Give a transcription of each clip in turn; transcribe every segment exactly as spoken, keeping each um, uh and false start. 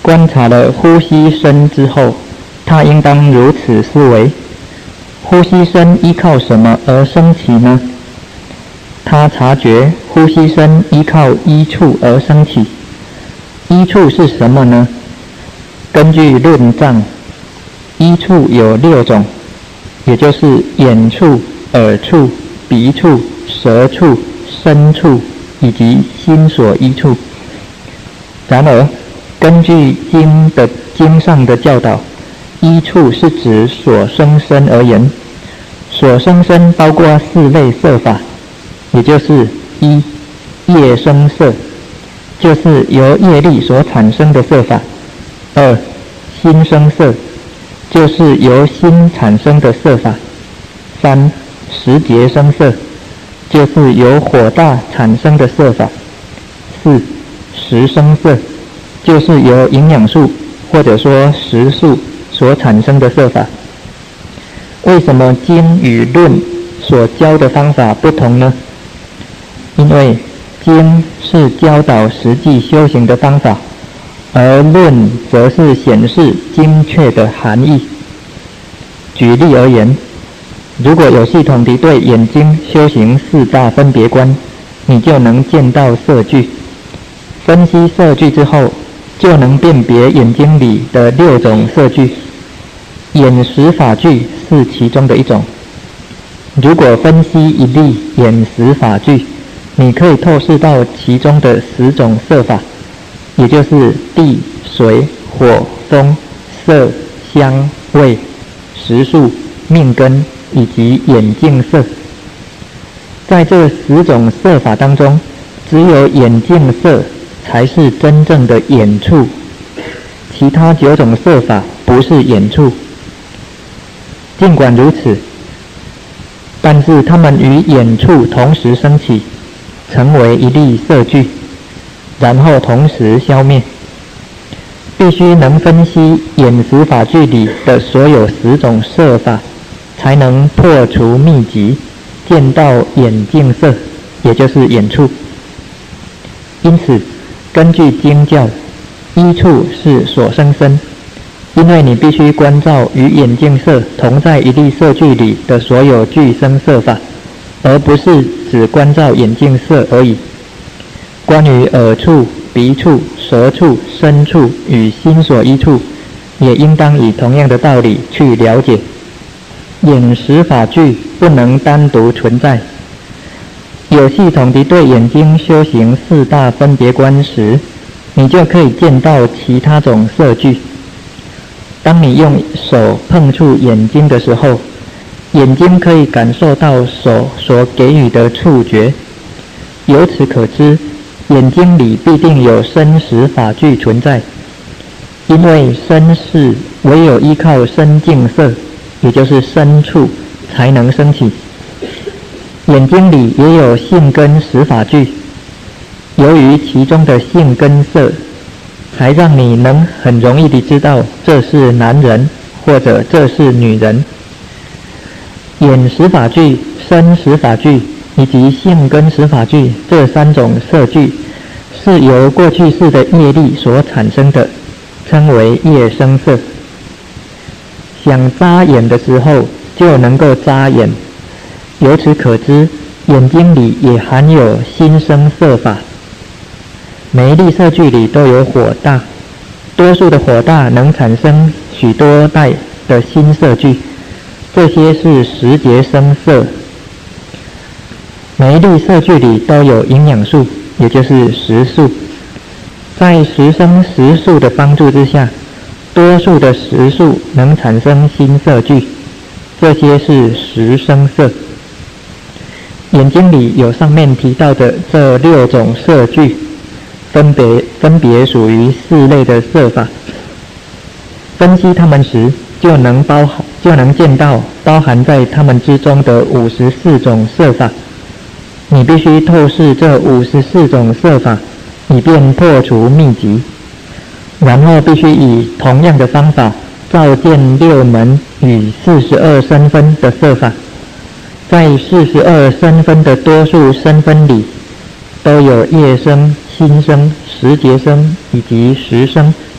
观察了呼吸声之后，他应当如此思维：呼吸声依靠什么而升起呢？他察觉呼吸声依靠依处而升起。依处是什么呢？根据论藏，依处有六种，也就是眼处、耳处、鼻处、舌处、身处以及心所依处。然而根据经的经上的教导，依处是指所生身而言。所生身包括四类色法，也就是一、业生色，就是由业力所产生的色法；二、心生色，就是由心产生的色法；三、时节生色，就是由火大产生的色法；四、时生色，就是由营养素或者说食素所产生的色法。为什么经与论所教的方法不同呢？因为经是教导实际修行的方法，而论则是显示精确的含义。举例而言，如果有系统地对眼睛修行四大分别观，你就能见到色聚。分析色聚之后，就能辨别眼睛里的六种色聚。眼识法聚是其中的一种。如果分析一粒眼识法聚，你可以透视到其中的十种色法，也就是地、水、火、风、色、香、味、识数、命根以及眼净色。在这十种色法当中，只有眼净色才是真正的眼处，其他九种色法不是眼处。尽管如此，但是它们与眼处同时升起，成为一粒色聚，然后同时消灭。必须能分析眼识法聚里的所有十种色法，才能破除秘籍，见到眼净色，也就是眼处。因此根据经教，依处是所生身，因为你必须观照与眼净色同在一粒色聚里的所有具生色法，而不是只观照眼净色而已。关于耳处、鼻处、舌处、身处与心所依处，也应当以同样的道理去了解。眼识法聚不能单独存在，有系统地对眼睛修行四大分别观时，你就可以见到其他种色聚。当你用手碰触眼睛的时候，眼睛可以感受到手所给予的触觉。由此可知，眼睛里必定有身识法聚存在，因为身识唯有依靠身净色，也就是身处，才能升起。眼睛里也有性根识法聚，由于其中的性根色，才让你能很容易地知道这是男人或者这是女人。眼识法聚、身识法聚以及性根识法聚这三种色聚，是由过去世的业力所产生的，称为业生色。想眨眼的时候就能够眨眼，由此可知，眼睛里也含有心生色法。每一粒色聚里都有火大，多数的火大能产生许多代的新色聚，这些是时节生色。每一粒色聚里都有营养素，也就是食素。在食生食素的帮助之下，多数的食素能产生新色聚，这些是食生色。眼睛里有上面提到的这六种色聚，分别分别属于四类的色法。分析它们时，就能包含就能见到包含在它们之中的五十四种色法。你必须透视这五十四种色法，以便破除秘籍。然后必须以同样的方法照见六门与四十二身分的色法。在四十二身分的多数身分里，都有业生、心生、时节生以及时生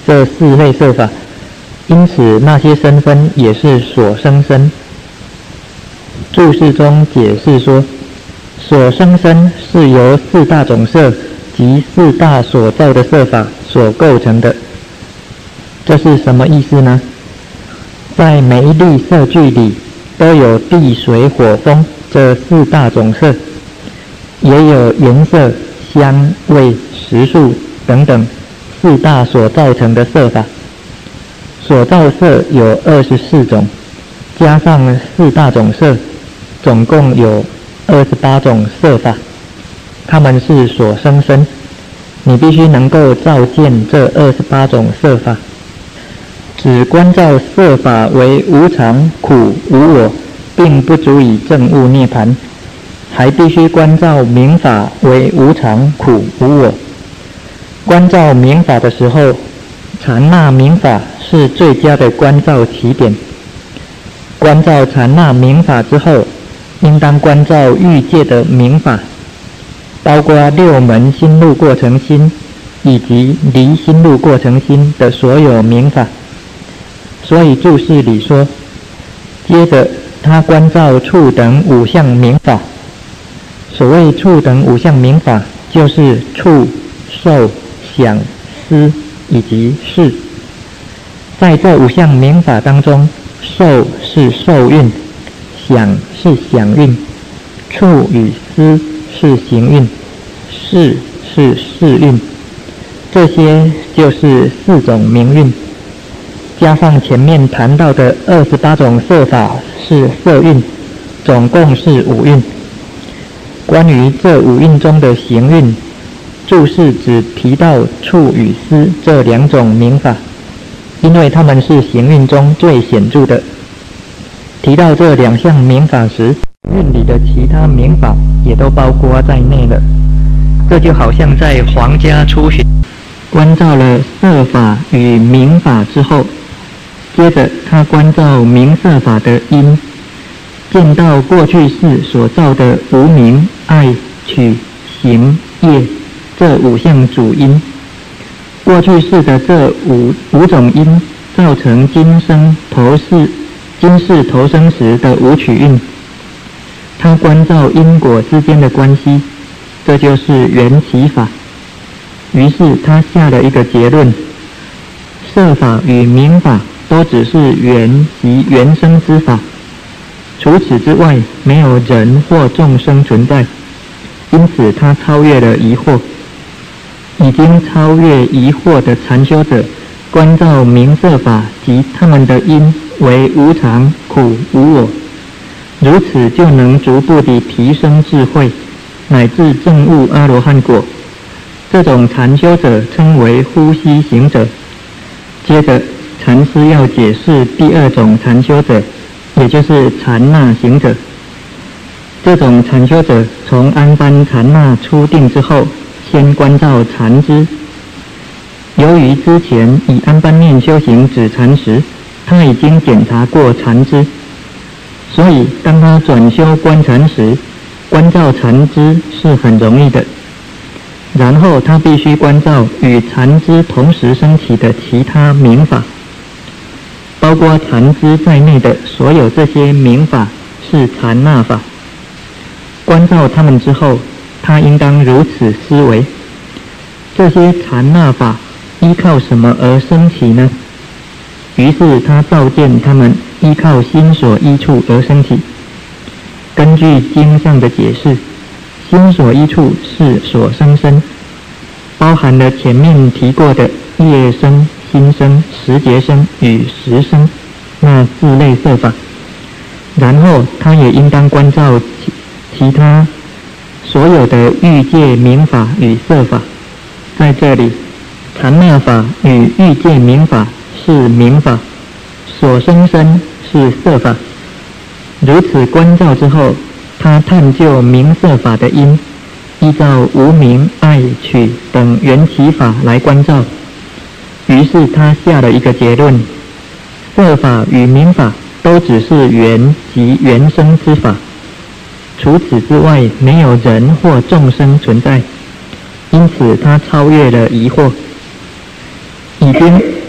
这四类色法，因此那些身分也是所生身。注释中解释说，所生身是由四大种色及四大所造的色法所构成的。这是什么意思呢？在每一粒色聚里都有地水火风这四大种色，也有颜色、香味、食数等等四大所造成的色法。所造色有二十四种，加上四大种色，总共有二十八种色法。它们是所生身，你必须能够照见这二十八种色法。只观照色法为无常、苦、无我，并不足以证悟涅槃，还必须观照明法为无常、苦、无我。观照明法的时候，禅那明法是最佳的观照起点。观照禅那明法之后，应当观照欲界的明法，包括六门心路过程心以及离心路过程心的所有明法。所以注释里说，接着他观照处等五相明法。所谓处等五相明法，就是处、受、想、思以及识。在这五相明法当中，受是受蕴，想是想蕴，处与思是行蕴，识是识蕴，这些就是四种明蕴。加上前面谈到的二十八种色法是色蕴，总共是五蕴。关于这五蕴中的行蕴，注释只提到处与思这两种明法，因为它们是行蕴中最显著的。提到这两项明法时，蕴里的其他明法也都包括在内了。这就好像在皇家初学，观照了色法与明法之后，接着他观照明色法的因，见到过去世所造的无明、爱、取、行、业这五项主因。过去世的这五五种因造成今生投世今世投生时的五取蕴。他观照因果之间的关系，这就是缘起法。于是他下了一个结论：色法与明法都只是缘及缘生之法，除此之外没有人或众生存在。因此他超越了疑惑。已经超越疑惑的禅修者，观照明色法及他们的因为无常、苦、无我，如此就能逐步地提升智慧，乃至证悟阿罗汉果。这种禅修者称为呼吸行者。接着禅师要解释第二种禅修者，也就是禅那行者。这种禅修者从安般禅那初定之后，先观照禅知。由于之前以安般念修行止禅时，他已经检查过禅知，所以当他转修观禅时，观照禅知是很容易的。然后他必须观照与禅知同时升起的其他明法，包括禅知在内的所有这些明法是禅那法。观照他们之后，他应当如此思维：这些禅那法依靠什么而升起呢？于是他照见他们依靠心所依处而升起。根据经上的解释，心所依处是所生身，包含了前面提过的业生、心生、识觉生与识生那四类色法。然后他也应当观照其其他所有的欲界明法与色法。在这里，禅那法与欲界明法是明法，所生身是色法。如此观照之后，他探究明色法的因，依照无明、爱、取等缘起法来观照。于是他下了一个结论：色法与明法都只是缘及缘生之法，除此之外没有人或众生存在。因此他超越了疑惑。已经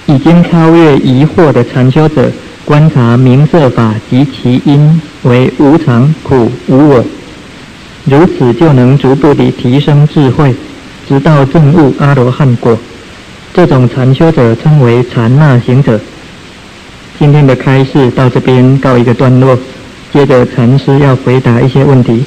已经超越疑惑的禅修者，观察名色法及其因为无常、苦、无我，如此就能逐步地提升智慧，直到证悟阿罗汉果。这种禅修者称为禅那行者。今天的开示到这边告一个段落，接着禅师要回答一些问题。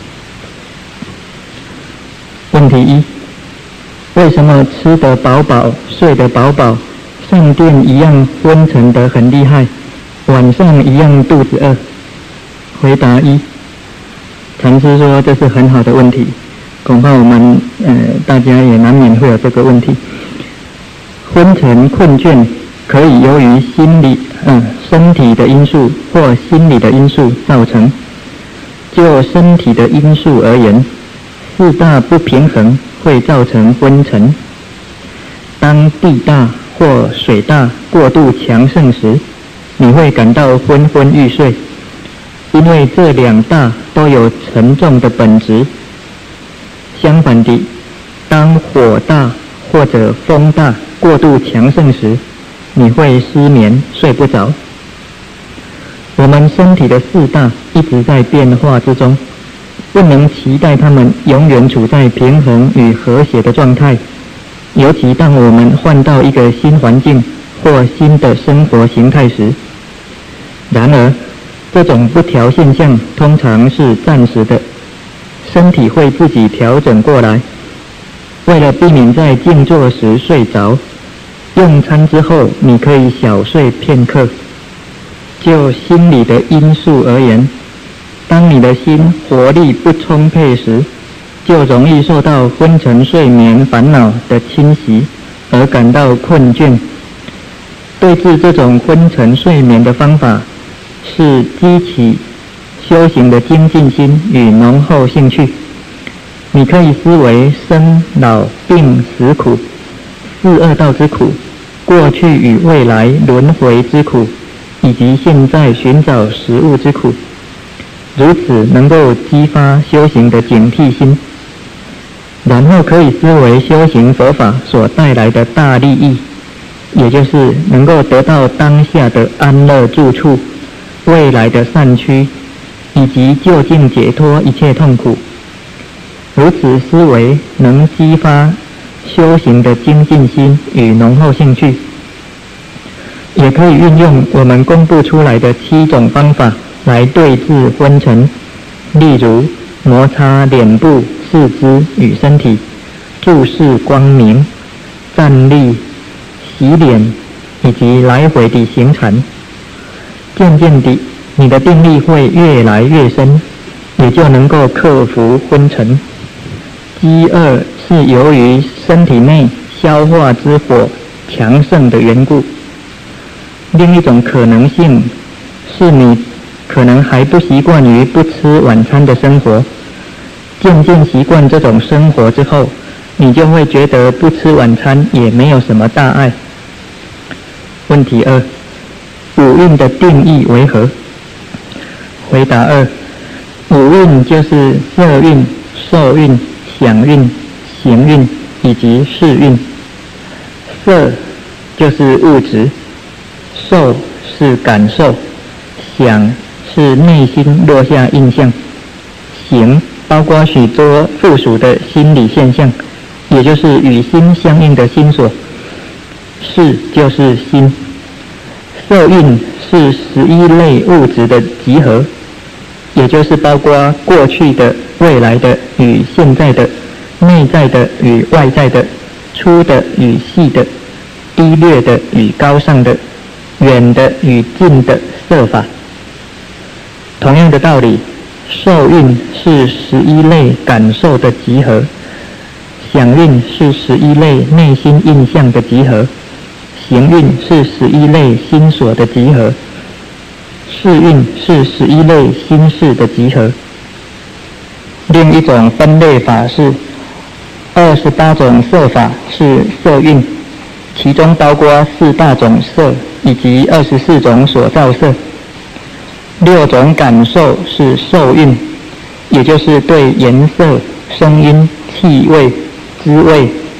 问题一：为什么吃得饱饱、睡得饱饱，上殿一样昏沉得很厉害，晚上一样肚子饿？回答一：禅师说这是很好的问题，恐怕我们呃大家也难免会有这个问题。昏沉困倦可以由于心理嗯身体的因素或心理的因素造成。就身体的因素而言，四大不平衡会造成昏沉。当地大或水大过度强盛时，你会感到昏昏欲睡，因为这两大都有沉重的本质。相反地，当火大或者风大过度强盛时，你会失眠睡不着。我们身体的四大一直在变化之中，不能期待它们永远处在平衡与和谐的状态，尤其当我们换到一个新环境或新的生活形态时。然而，这种不调现象通常是暂时的，身体会自己调整过来。为了避免在静坐时睡着，用餐之后你可以小睡片刻。就心理的因素而言，当你的心活力不充沛时，就容易受到昏沉睡眠烦恼的侵袭，而感到困倦。对治这种昏沉睡眠的方法是激起修行的精进心与浓厚兴趣。你可以思维生老病死苦、四恶道之苦、过去与未来轮回之苦，以及现在寻找食物之苦，如此能够激发修行的警惕心。然后可以思维修行佛法所带来的大利益，也就是能够得到当下的安乐住处、未来的善趣，以及究竟解脱一切痛苦。如此思维能激发修行的精进心与浓厚兴趣。也可以运用我们公布出来的七种方法来对治昏沉，例如摩擦脸部、四肢与身体，注视光明、站立、洗脸，以及来回地行禅。渐渐地，你的定力会越来越深，也就能够克服昏沉。饥饿是由于身体内消化之火强盛的缘故。另一种可能性是你可能还不习惯于不吃晚餐的生活，渐渐习惯这种生活之后，你就会觉得不吃晚餐也没有什么大碍。问题二：五蕴的定义为何？回答二：五蕴就是色蕴、受蕴、想蕴、行蕴以及识蕴。色就是物质，受是感受，想是内心落下印象，行包括许多附属的心理现象，也就是与心相应的心所。识就是心。受蕴是十一类物质的集合，也就是包括过去的、未来的与现在的、内在的与外在的、粗的与细的、低劣的与高尚的、远的与近的色法。同样的道理，受蕴是十一类感受的集合，想蕴是十一类内心印象的集合，行蕴是十一类心所的集合，识蕴是十一类心事的集合。另一种分类法是二十八种色法是色蕴，其中包括四大种色以及二十四种所造色。六种感受是受蕴，也就是对颜色、声音、气味、滋味、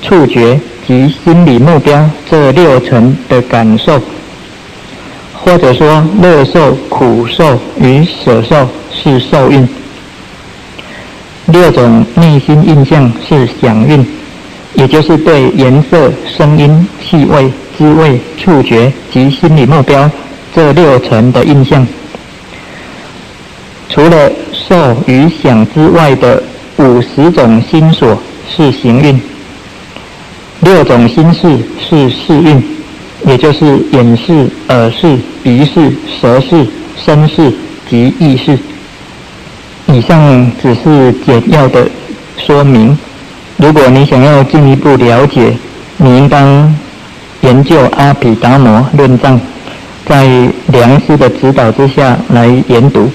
触觉及心理目标这六层的感受，或者说乐受、苦受与舍受是受蕴。六种内心印象是想蕴，也就是对颜色、声音、气味、滋味、触觉及心理目标这六层的印象。除了受与想之外的五十种心所是行蕴，六种心识是识蕴，也就是眼识、耳识、鼻识、舌识、身识及意识。以上只是简要的说明，如果你想要进一步了解，你应当研究阿毗达摩论藏，在良师的指导之下来研读。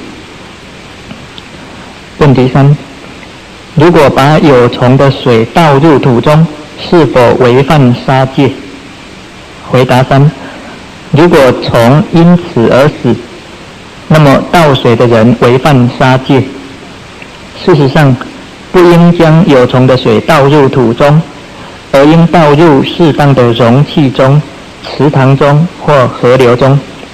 问题三：如果把有虫的水倒入土中，是否违犯杀戒？回答三：如果虫因此而死，那么倒水的人违犯杀戒。事实上，不应将有虫的水倒入土中，而应倒入适当的容器中、池塘中或河流中。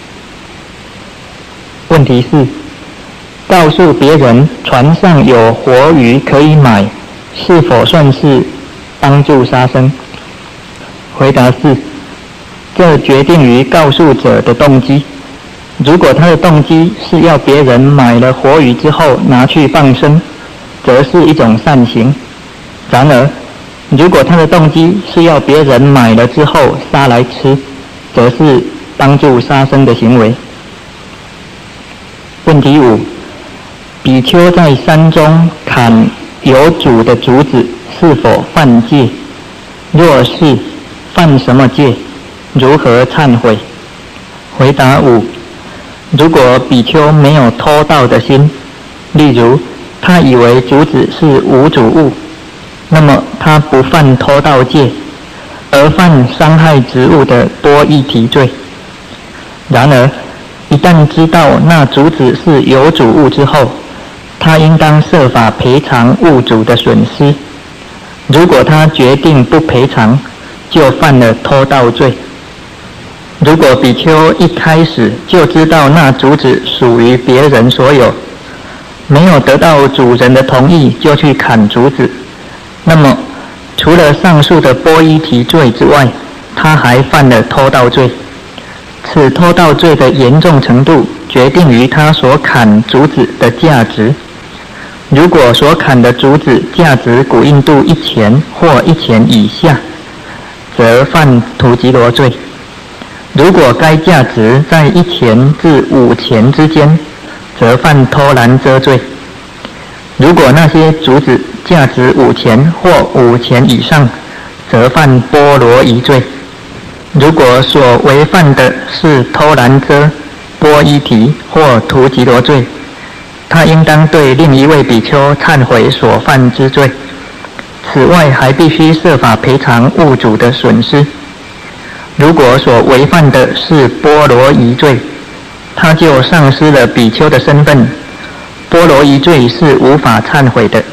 问题四：告诉别人船上有活鱼可以买，是否算是帮助杀生？回答是：这决定于告诉者的动机。如果他的动机是要别人买了活鱼之后拿去放生，则是一种善行。然而，如果他的动机是要别人买了之后杀来吃，则是帮助杀生的行为。问题五：比丘在山中砍有主的竹子，是否犯戒？若是，犯什么戒？如何忏悔？回答五：如果比丘没有偷盗的心，例如他以为竹子是无主物，那么他不犯偷盗戒，而犯伤害植物的多益提罪。然而，一旦知道那竹子是有主物之后，他应当设法赔偿物主的损失。如果他决定不赔偿，就犯了偷盗罪。如果比丘一开始就知道那竹子属于别人所有，没有得到主人的同意就去砍竹子，那么除了上述的波伊提罪之外，他还犯了偷盗罪。此偷盗罪的严重程度决定于他所砍竹子的价值。如果所砍的竹子价值古印度一钱或一钱以下，则犯荼吉罗罪；如果该价值在一钱至五钱之间，则犯偷兰遮罪。如果那些竹子价值五钱或五钱以上，则犯波罗夷罪。如果所违犯的是偷兰遮、波伊提或荼吉罗罪，他应当对另一位比丘忏悔所犯之罪。此外，还必须设法赔偿物主的损失。如果所违犯的是波罗夷罪，他就丧失了比丘的身份，波罗夷罪是无法忏悔的。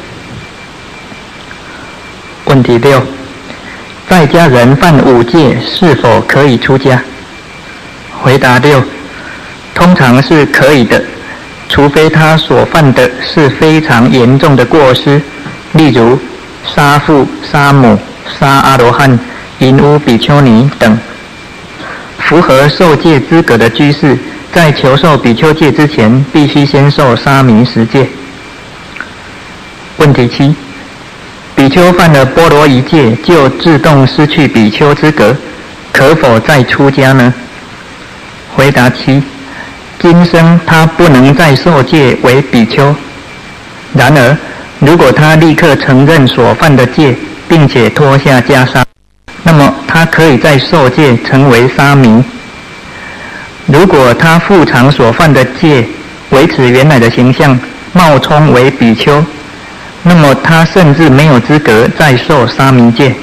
问题六：在家人犯五戒是否可以出家？回答六：通常是可以的，除非他所犯的是非常严重的过失，例如杀父、杀母、杀阿罗汉、淫污比丘尼等。符合受戒资格的居士，在求受比丘戒之前，必须先受沙弥十戒。问题七：比丘犯了波罗夷戒，就自动失去比丘资格，可否再出家呢？回答七：今生他不能再受戒为比丘。然而，如果他立刻承认所犯的戒，并且脱下袈裟，那么他可以再受戒成为沙弥。如果他复偿所犯的戒，维持原来的形象，冒充为比丘，那么他甚至没有资格再受沙弥戒。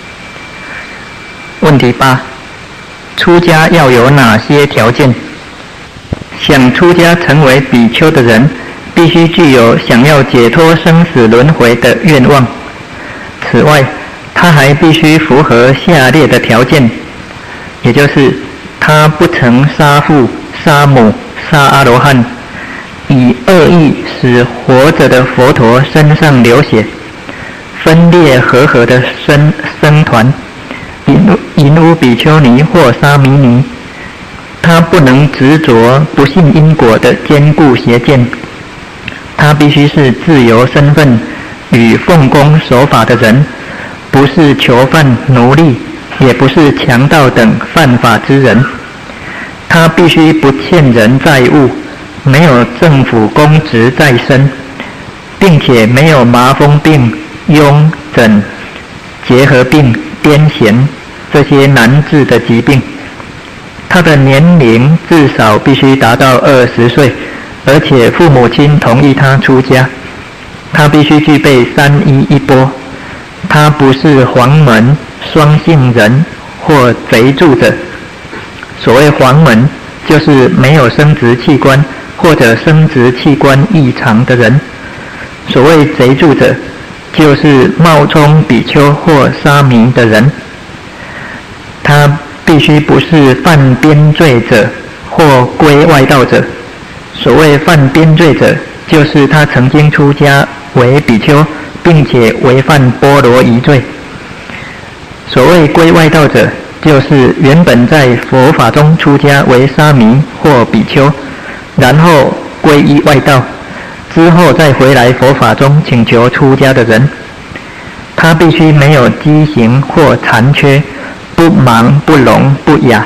问题八：出家要有哪些条件？想出家成为比丘的人，必须具有想要解脱生死轮回的愿望。此外， 他还必须符合下列的条件，也就是他不曾杀父、杀母、杀阿罗汉，以恶意使活着的佛陀身上流血，分裂和合的僧僧团，淫污比丘尼或沙弥尼。他不能执着不信因果的坚固邪见，他必须是自由身份与奉公守法的人，不是囚犯、奴隶，也不是强盗等犯法之人。他必须不欠人债务，没有政府公职在身，并且没有麻风病、痈疹、结核病、癫痫这些难治的疾病。他的年龄至少必须达到二十岁，而且父母亲同意他出家。他必须具备三衣一钵。他不是黄门、双性人或贼住者。所谓黄门，就是没有生殖器官或者生殖器官异常的人。所谓贼住者，就是冒充比丘或沙弥的人。他必须不是犯边罪者或归外道者。所谓犯边罪者，就是他曾经出家为比丘，并且违犯波罗夷罪。所谓归外道者，就是原本在佛法中出家为沙弥或比丘，然后皈依外道，之后再回来佛法中请求出家的人。他必须没有畸形或残缺，不盲不聋不哑。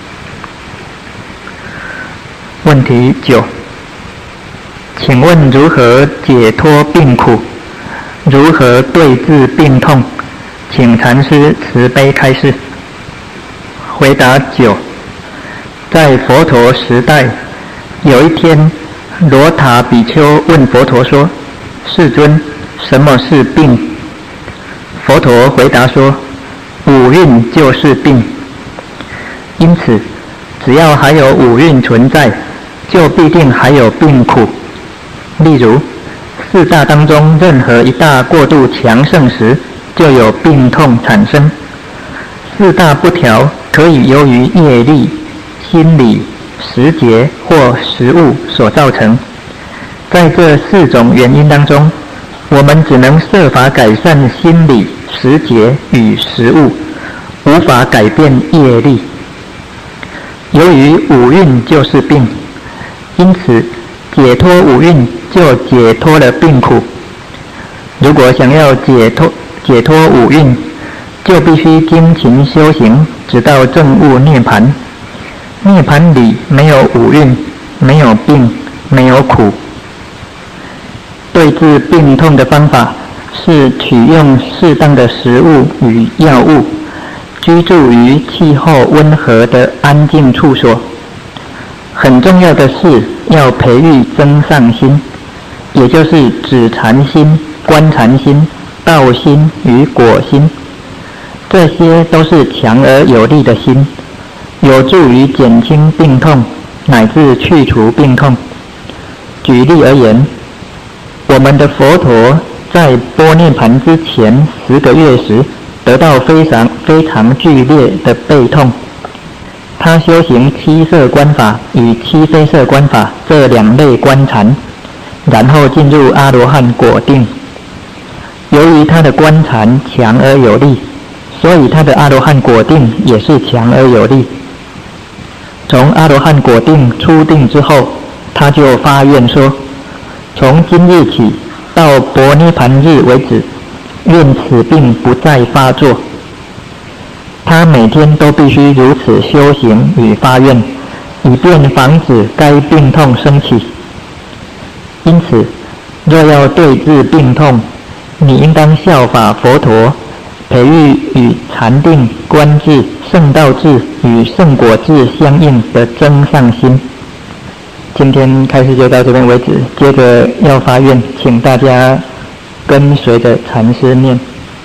问题九，请问如何解脱病苦？如何对治病痛？请禅师慈悲开示。回答九，在佛陀时代，有一天，罗塔比丘问佛陀说：“世尊，什么是病？”佛陀回答说：“五蕴就是病。”因此，只要还有五蕴存在，就必定还有病苦。例如，四大当中任何一大过度强盛时，就有病痛产生。四大不调，可以由于业力、心理、时节或食物所造成。在这四种原因当中，我们只能设法改善心理、时节与食物，无法改变业力。由于五蕴就是病，因此解脱五蕴就解脱了病苦。如果想要解脱解脱五蕴，就必须精勤修行，直到证悟涅槃。涅槃里没有五蕴，没有病，没有苦。对治病痛的方法是取用适当的食物与药物，居住于气候温和的安静处所。很重要的是要培育增上心，也就是止禅心、观禅心、道心与果心。这些都是强而有力的心，有助于减轻病痛，乃至去除病痛。举例而言，我们的佛陀在般涅槃之前十个月时，得到非常非常剧烈的背痛。他修行七色观法与七非色观法这两类观禅，然后进入阿罗汉果定。由于他的观禅强而有力，所以他的阿罗汉果定也是强而有力。从阿罗汉果定出定之后，他就发愿说：从今日起到般涅槃日为止，愿此病不再发作。他每天都必须如此修行与发愿，以便防止该病痛升起。因此，若要对治病痛，你应当效法佛陀，培育与禅定、观智、圣道智与圣果智相应的增上心。今天开始就到这边为止，接着要发愿，请大家跟随着禅师念。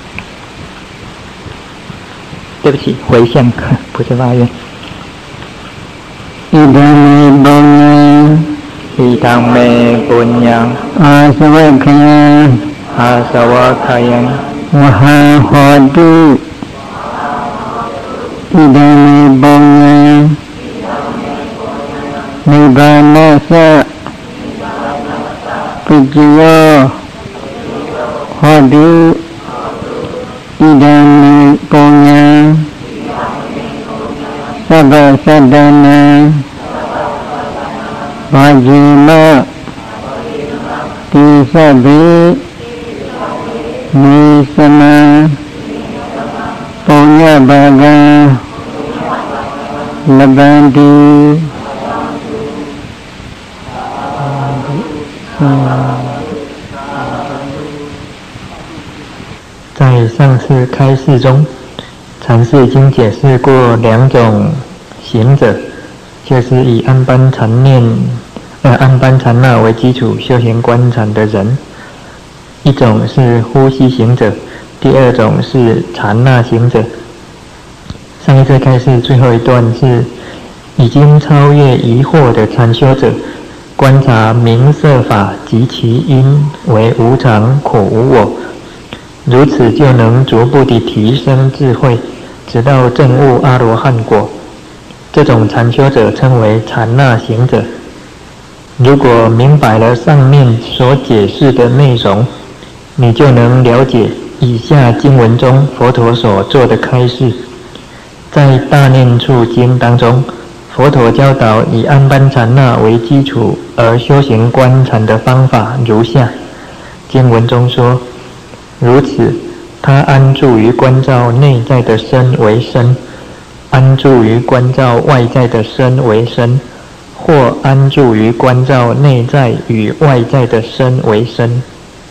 对不起，回向，不是发愿。 ဣဒံမေပုညံဣဒံမေပုညံအာစဝက္ခယံအာสวะขยังวหาหอดุอิดามิบังนิบานาสะปิจิโยหอดุอิดามิปัญญาสัพพสัตตานังวาจิมะติสัพพิมิสมาปุญญบากังลบันติ在上次开示中，禅师已经解释过两种行者，就是以安般禅念、呃安般禅那为基础修行观禅的人。一种是呼吸行者，第二种是禅那行者。上一次开示最后一段是已经超越疑惑的禅修者，观察名色法及其因为无常、苦、无我，如此就能逐步地提升智慧，直到证悟阿罗汉果。这种禅修者称为禅那行者。如果明白了上面所解释的内容，你就能了解以下经文中佛陀所做的开示。在大念处经当中，佛陀教导以安般禅那为基础而修行观禅的方法如下。经文中说，如此他安住于观照内在的身为身，安住于观照外在的身为身，或安住于观照内在与外在的身为身。